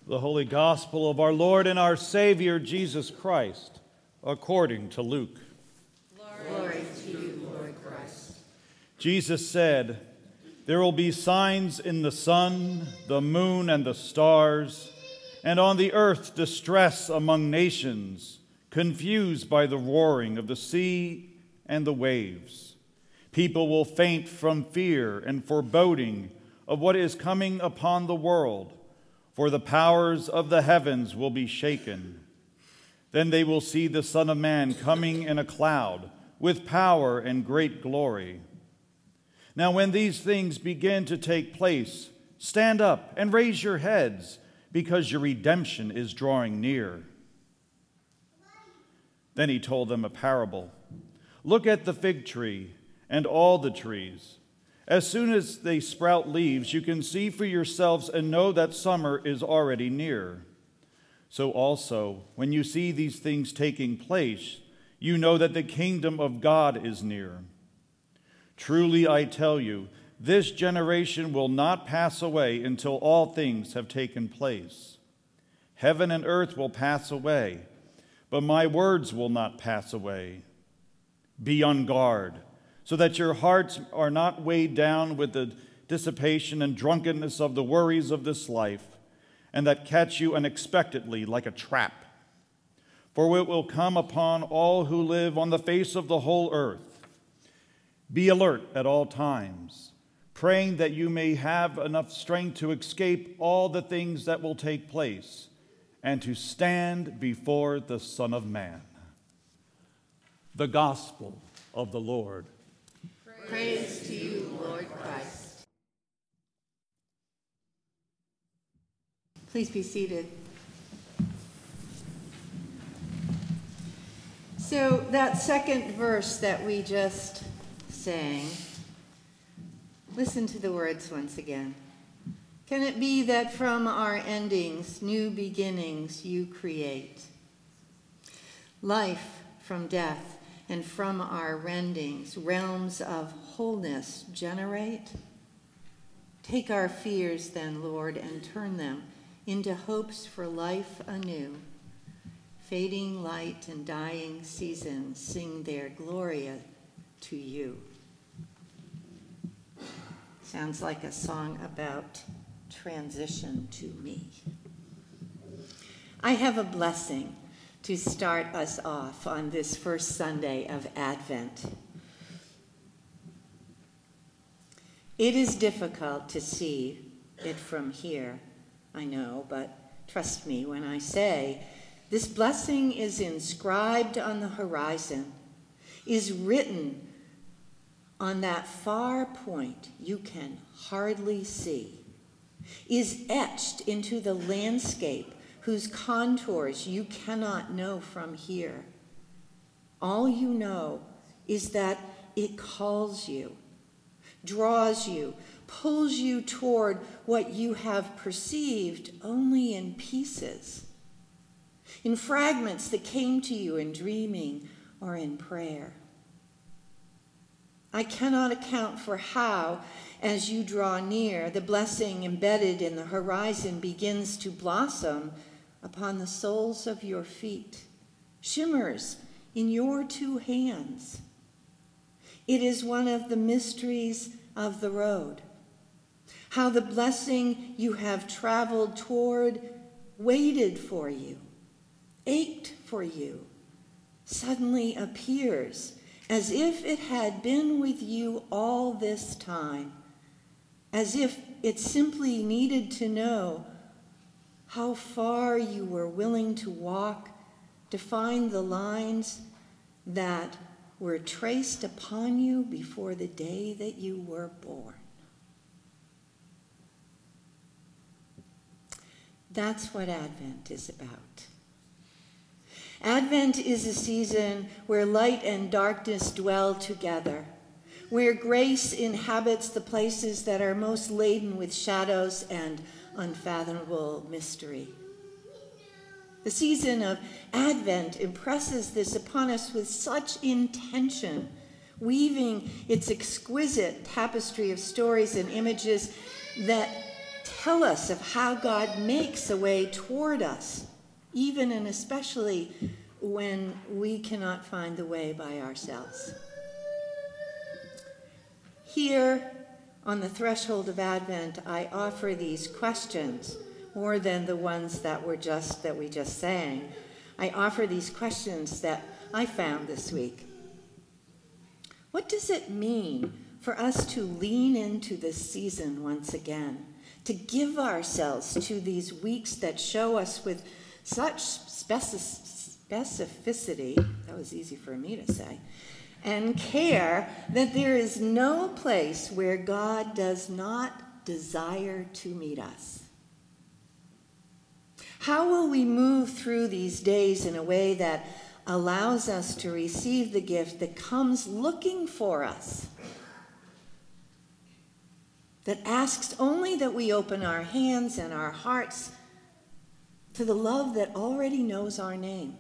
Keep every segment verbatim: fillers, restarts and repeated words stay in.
The Holy Gospel of our Lord and our Savior, Jesus Christ, according to Luke. Glory to you, Lord Christ. Jesus said, "There will be signs in the sun, the moon, and the stars, and on the earth distress among nations, confused by the roaring of the sea and the waves. People will faint from fear and foreboding of what is coming upon the world, for the powers of the heavens will be shaken. Then they will see the Son of Man coming in a cloud with power and great glory. Now when these things begin to take place, stand up and raise your heads, because your redemption is drawing near." Then he told them a parable. "Look at the fig tree and all the trees. As soon as they sprout leaves, you can see for yourselves and know that summer is already near. So also, when you see these things taking place, you know that the kingdom of God is near. Truly, I tell you, this generation will not pass away until all things have taken place. Heaven and earth will pass away, but my words will not pass away. Be on guard, so that your hearts are not weighed down with the dissipation and drunkenness of the worries of this life, and that catch you unexpectedly like a trap. For it will come upon all who live on the face of the whole earth. Be alert at all times, praying that you may have enough strength to escape all the things that will take place, and to stand before the Son of Man." The Gospel of the Lord. Praise to you, Lord Christ. Please be seated. So that second verse that we just sang, listen to the words once again. Can it be that from our endings, new beginnings you create? Life from death, and from our rendings, realms of wholeness generate? Take our fears then, Lord, and turn them into hopes for life anew. Fading light and dying seasons sing their Gloria to you. Sounds like a song about transition to me. I have a blessing to start us off on this first Sunday of Advent. It is difficult to see it from here, I know, but trust me when I say this blessing is inscribed on the horizon, is written on that far point you can hardly see, is etched into the landscape whose contours you cannot know from here. All you know is that it calls you, draws you, pulls you toward what you have perceived only in pieces, in fragments that came to you in dreaming or in prayer. I cannot account for how, as you draw near, the blessing embedded in the horizon begins to blossom upon the soles of your feet, shimmers in your two hands. It is one of the mysteries of the road, how the blessing you have traveled toward waited for you, ached for you, suddenly appears as if it had been with you all this time, as if it simply needed to know how far you were willing to walk to find the lines that were traced upon you before the day that you were born. That's what Advent is about. Advent is a season where light and darkness dwell together, where grace inhabits the places that are most laden with shadows and unfathomable mystery. The season of Advent impresses this upon us with such intention, weaving its exquisite tapestry of stories and images that tell us of how God makes a way toward us, even and especially when we cannot find the way by ourselves. Here, on the threshold of Advent, I offer these questions, more than the ones that were just that we just sang. I offer these questions that I found this week. What does it mean for us to lean into this season once again, to give ourselves to these weeks that show us with such speci- specificity, that was easy for me to say, and care that there is no place where God does not desire to meet us? How will we move through these days in a way that allows us to receive the gift that comes looking for us, that asks only that we open our hands and our hearts to the love that already knows our name?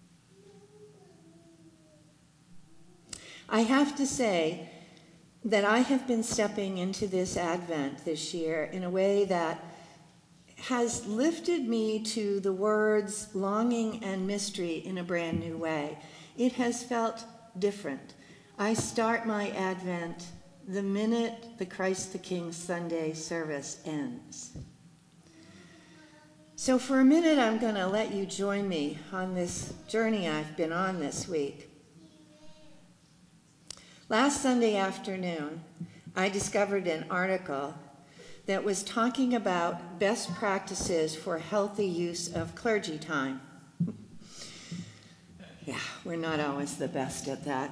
I have to say that I have been stepping into this Advent this year in a way that has lifted me to the words longing and mystery in a brand new way. It has felt different. I start my Advent the minute the Christ the King Sunday service ends. So for a minute, I'm going to let you join me on this journey I've been on this week. Last Sunday afternoon, I discovered an article that was talking about best practices for healthy use of clergy time. Yeah, we're not always the best at that.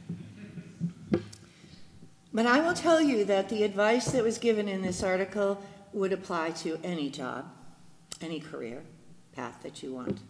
But I will tell you that the advice that was given in this article would apply to any job, any career path that you want.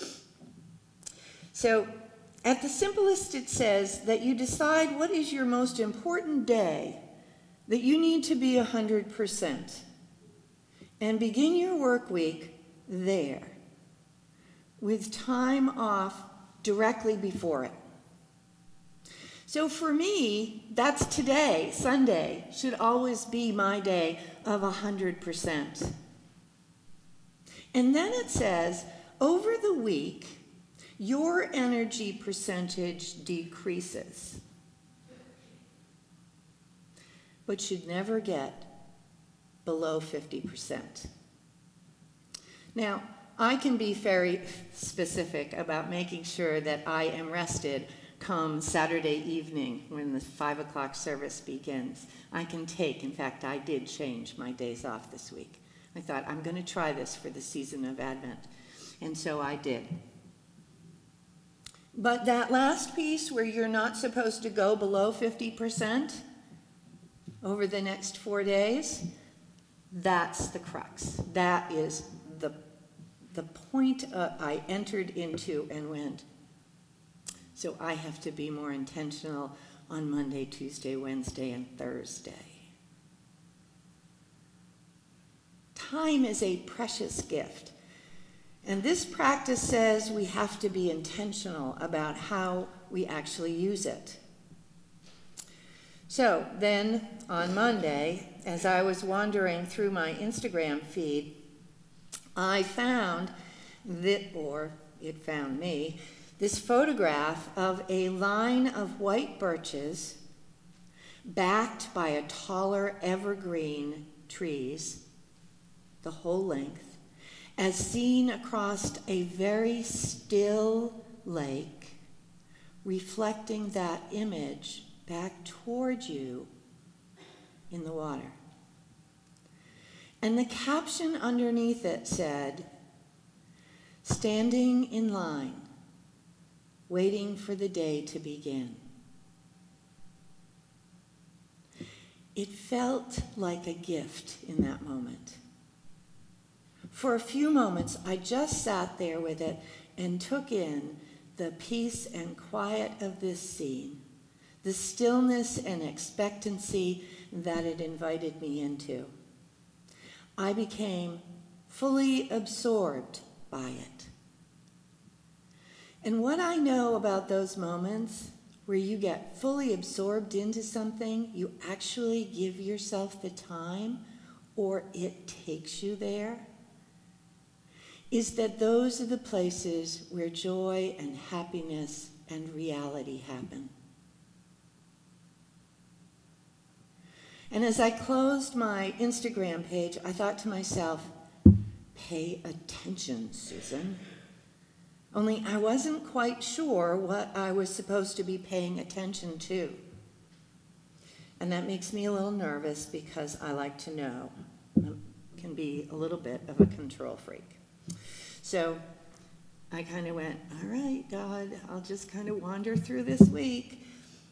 So, at the simplest, it says that you decide what is your most important day, that you need to be one hundred percent, and begin your work week there, with time off directly before it. So for me, that's today. Sunday should always be my day of one hundred percent. And then it says, over the week, your energy percentage decreases, but should never get below fifty percent. Now, I can be very specific about making sure that I am rested come Saturday evening when the five o'clock service begins. I can take, in fact, I did change my days off this week. I thought, I'm going to try this for the season of Advent. And so I did. But that last piece where you're not supposed to go below fifty percent over the next four days, that's the crux. That is the, the point uh, I entered into and went, so I have to be more intentional on Monday, Tuesday, Wednesday, and Thursday. Time is a precious gift. And this practice says we have to be intentional about how we actually use it. So then on Monday, as I was wandering through my Instagram feed, I found that, or it found me, this photograph of a line of white birches backed by a taller evergreen trees, the whole length, as seen across a very still lake, reflecting that image back toward you in the water. And the caption underneath it said, "Standing in line, waiting for the day to begin." It felt like a gift in that moment. For a few moments, I just sat there with it and took in the peace and quiet of this scene, the stillness and expectancy that it invited me into. I became fully absorbed by it. And what I know about those moments where you get fully absorbed into something, you actually give yourself the time, or it takes you there, is that those are the places where joy and happiness and reality happen. And as I closed my Instagram page, I thought to myself, pay attention, Susan. Only I wasn't quite sure what I was supposed to be paying attention to. And that makes me a little nervous because I like to know. I can be a little bit of a control freak. So I kind of went, all right, God, I'll just kind of wander through this week.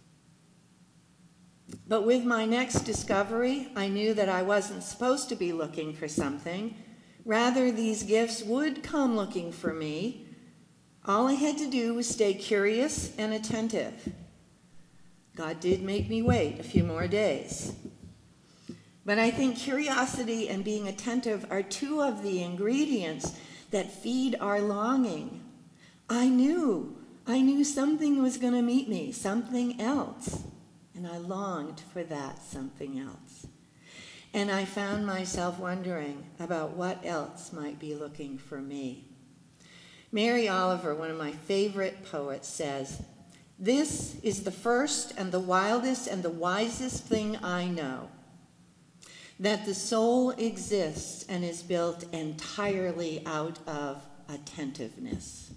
But with my next discovery, I knew that I wasn't supposed to be looking for something. Rather, these gifts would come looking for me. All I had to do was stay curious and attentive. God did make me wait a few more days. But I think curiosity and being attentive are two of the ingredients that feed our longing. I knew, I knew something was going to meet me, something else. And I longed for that something else. And I found myself wondering about what else might be looking for me. Mary Oliver, one of my favorite poets, says, "This is the first and the wildest and the wisest thing I know, that the soul exists and is built entirely out of attentiveness.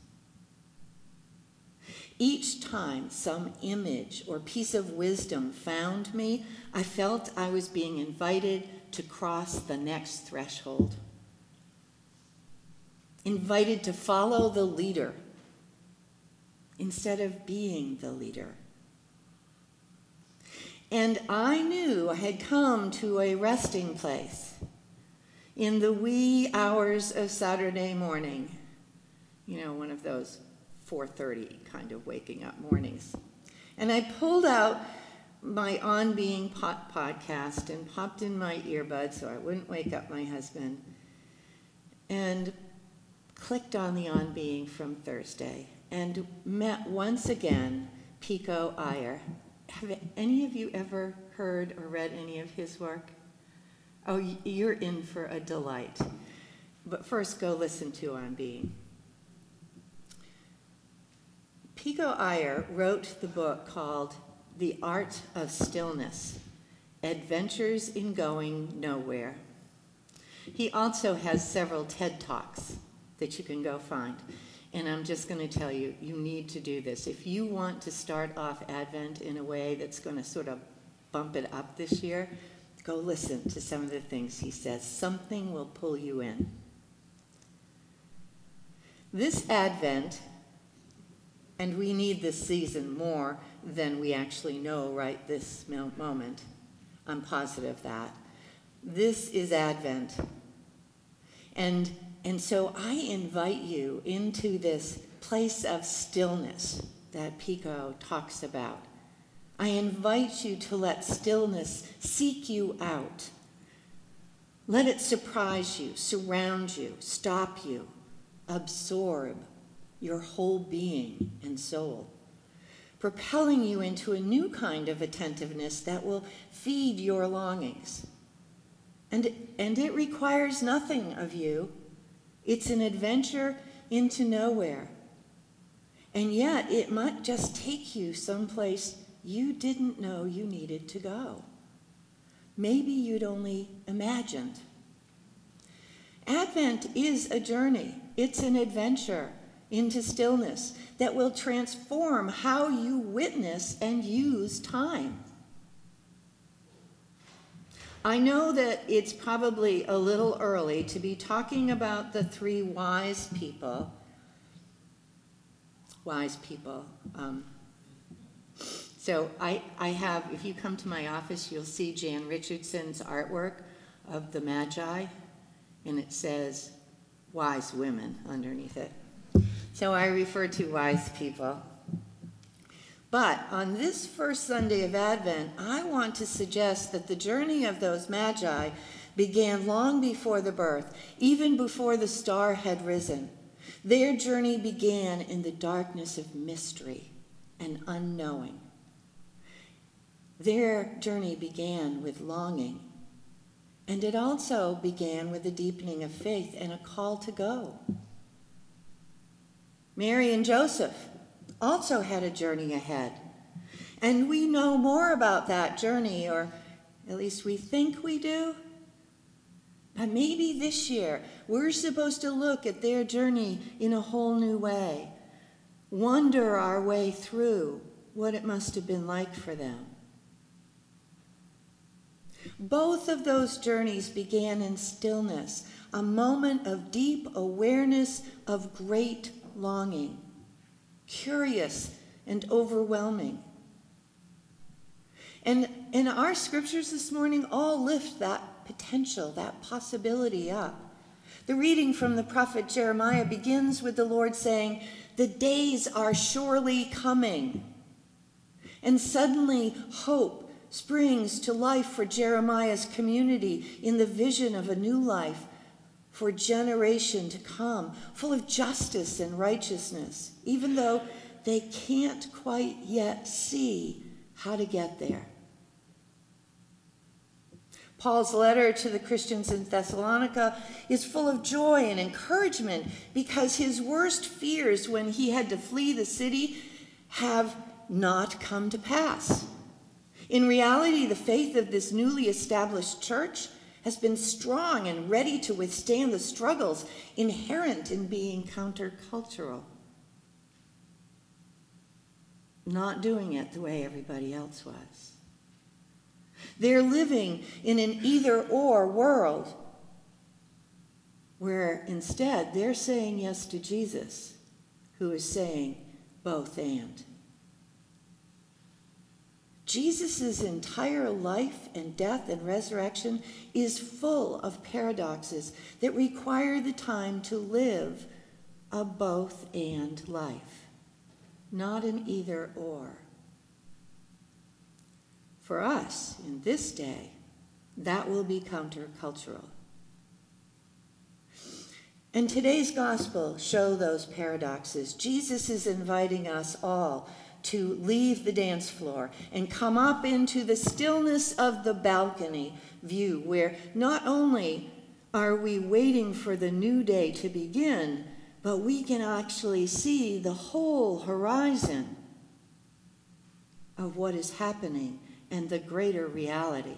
Each time some image or piece of wisdom found me, I felt I was being invited to cross the next threshold. Invited to follow the leader instead of being the leader. And I knew I had come to a resting place in the wee hours of Saturday morning. You know, one of those four thirty kind of waking up mornings. And I pulled out my On Being pot podcast and popped in my earbuds so I wouldn't wake up my husband, and clicked on the On Being from Thursday and met once again Pico Iyer. Have any of you ever heard or read any of his work? Oh, you're in for a delight. But first, go listen to On Being. Pico Iyer wrote the book called The Art of Stillness, Adventures in Going Nowhere. He also has several TED Talks that you can go find. And I'm just going to tell you, you need to do this. If you want to start off Advent in a way that's going to sort of bump it up this year, go listen to some of the things he says. Something will pull you in. This Advent, and we need this season more than we actually know right this moment. I'm positive that. This is Advent. And And so I invite you into this place of stillness that Pico talks about. I invite you to let stillness seek you out. Let it surprise you, surround you, stop you, absorb your whole being and soul, propelling you into a new kind of attentiveness that will feed your longings. And, and it requires nothing of you. It's an adventure into nowhere. And yet, it might just take you someplace you didn't know you needed to go. Maybe you'd only imagined. Advent is a journey. It's an adventure into stillness that will transform how you witness and use time. I know that it's probably a little early to be talking about the three wise people. Wise people. Um, so I, I have, if you come to my office, you'll see Jan Richardson's artwork of the Magi, and it says wise women underneath it. So I refer to wise people. But on this first Sunday of Advent, I want to suggest that the journey of those Magi began long before the birth, even before the star had risen. Their journey began in the darkness of mystery and unknowing. Their journey began with longing And it also began with a deepening of faith and a call to go. Mary and Joseph also had a journey ahead. And we know more about that journey, or at least we think we do. But maybe this year we're supposed to look at their journey in a whole new way, wonder our way through what it must have been like for them. Both of those journeys began in stillness, a moment of deep awareness of great longing, curious and overwhelming. And, and our scriptures this morning all lift that potential, that possibility up. The reading from the prophet Jeremiah begins with the Lord saying, "The days are surely coming." And suddenly hope springs to life for Jeremiah's community in the vision of a new life for a generation to come, full of justice and righteousness, even though they can't quite yet see how to get there. Paul's letter to the Christians in Thessalonica is full of joy and encouragement because his worst fears when he had to flee the city have not come to pass. In reality, the faith of this newly established church has been strong and ready to withstand the struggles inherent in being countercultural. Not doing it the way everybody else was. They're living in an either-or world where instead they're saying yes to Jesus, who is saying both and. Jesus' entire life and death and resurrection is full of paradoxes that require the time to live a both and life, not an either or. For us, in this day, that will be countercultural. And today's gospel show those paradoxes. Jesus is inviting us all to leave the dance floor and come up into the stillness of the balcony view, where not only are we waiting for the new day to begin, but we can actually see the whole horizon of what is happening and the greater reality.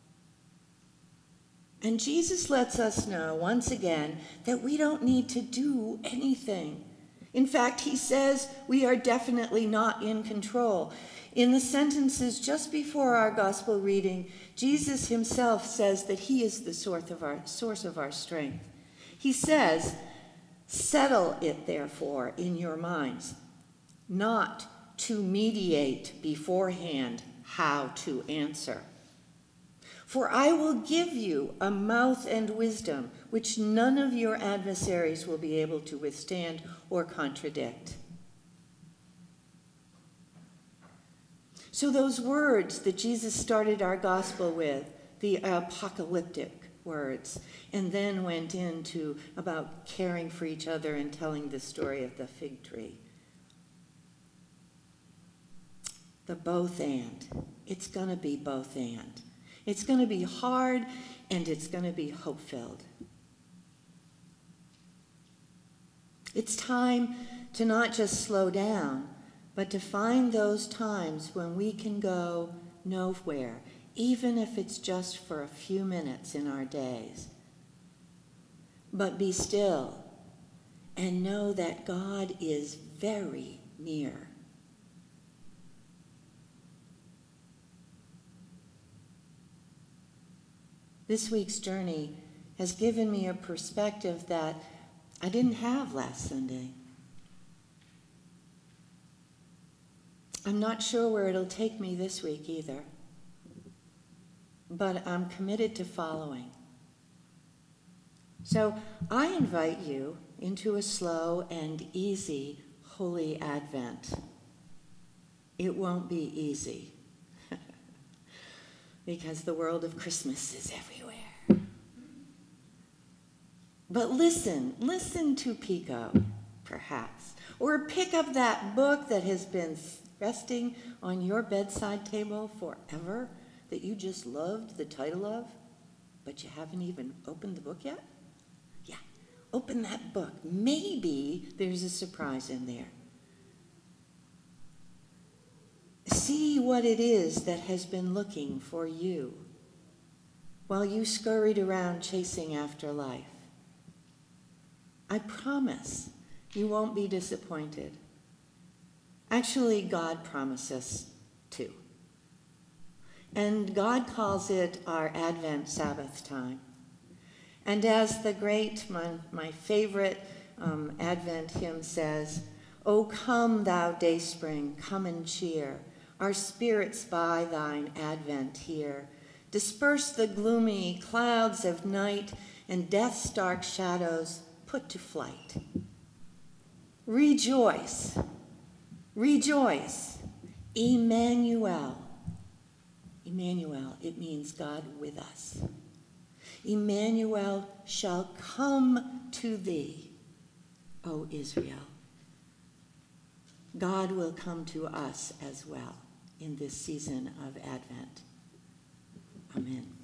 And Jesus lets us know once again that we don't need to do anything. In fact, he says we are definitely not in control. In the sentences just before our gospel reading, Jesus himself says that he is the source of our, source of our strength. He says, "Settle it, therefore, in your minds, not to mediate beforehand how to answer. For I will give you a mouth and wisdom which none of your adversaries will be able to withstand or contradict." So those words that Jesus started our gospel with, the apocalyptic words, and then went into about caring for each other and telling the story of the fig tree. The both and. It's going to be both and. It's going to be hard and it's going to be hope-filled. It's time to not just slow down, but to find those times when we can go nowhere, even if it's just for a few minutes in our days. But be still and know that God is very near. This week's journey has given me a perspective that I didn't have last Sunday. I'm not sure where it'll take me this week either, but I'm committed to following. So I invite you into a slow and easy Holy Advent. It won't be easy, because the world of Christmas is everywhere. But listen, listen to Pico, perhaps. Or pick up that book that has been resting on your bedside table forever, that you just loved the title of. but you haven't even opened the book yet? Yeah, open that book. Maybe there's a surprise in there. See what it is that has been looking for you while you scurried around chasing after life. I promise you won't be disappointed. Actually, God promises to. And God calls it our Advent Sabbath time. And as the great, my, my favorite um, Advent hymn says, "O come, thou dayspring, come and cheer our spirits by thine advent here. Disperse the gloomy clouds of night, and death's dark shadows put to flight. Rejoice, rejoice, Emmanuel." Emmanuel, it means God with us. Emmanuel shall come to thee, O Israel. God will come to us as well in this season of Advent. Amen.